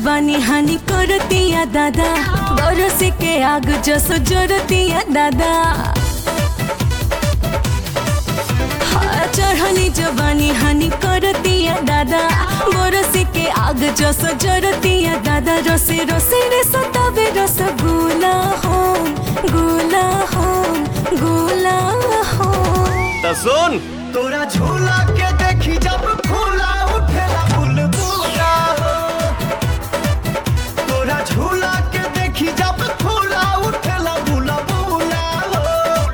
जवानी हानि करतिया दादा, बरस के आग जस जरतिया दादा। चढ़नी जवानी हानि करतिया दादा, बरस के आग जस जरतिया दादा। रसे रसे रे सतावे रस गुला हो, गुला हो, गुला हो। तो सुन तोरा झूला के देखी जब फूला उठेला बुलबुला हो। तोरा झूला के देखी जब फूला उठेला बुलबुला हो।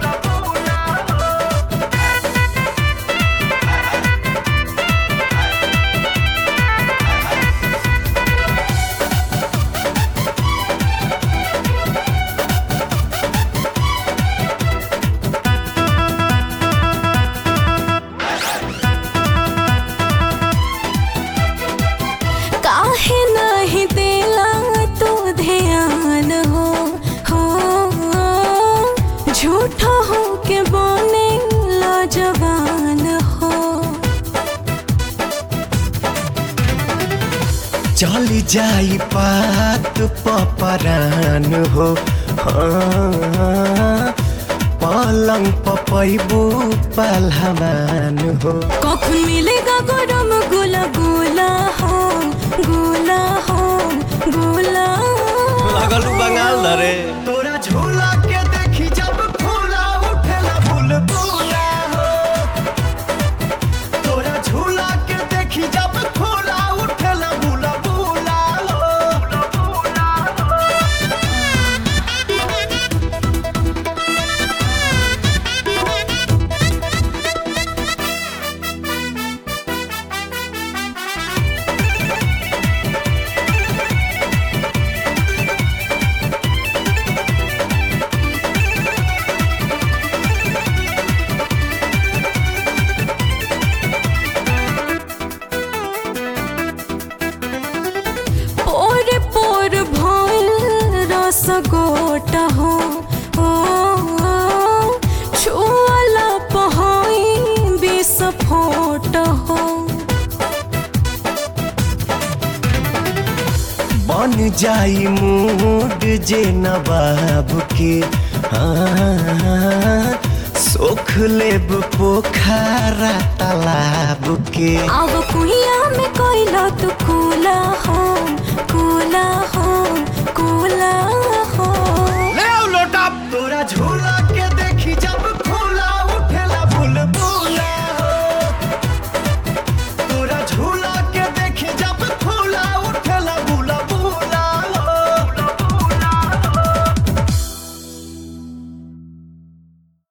काहे नहीं देला तू ध्यान हो, झूठा हो के बने लाजवान हो। चली जाई पात पपरान हो। हाँ, पलंग पपैबू पलहमान हो। कखन मिलेगा गरम गोला गोला हो, गोला हो, गोला। लगलू बंगाल धरे। तोरा झूला के देखी जब फूला उठेला बुलबुला हो। तोरा झूला के देखी जब फूला उठेला बुलबुला हो। पोर पोर भइल रस गोटा हो, छुअला पहई विस्फोट हो। बन जाई मूड जे नवाब के। हाँ, सोख लेब पोखरा तालाब के। अब कुइया में कोइला तू कूला हो, कूला हो, कूला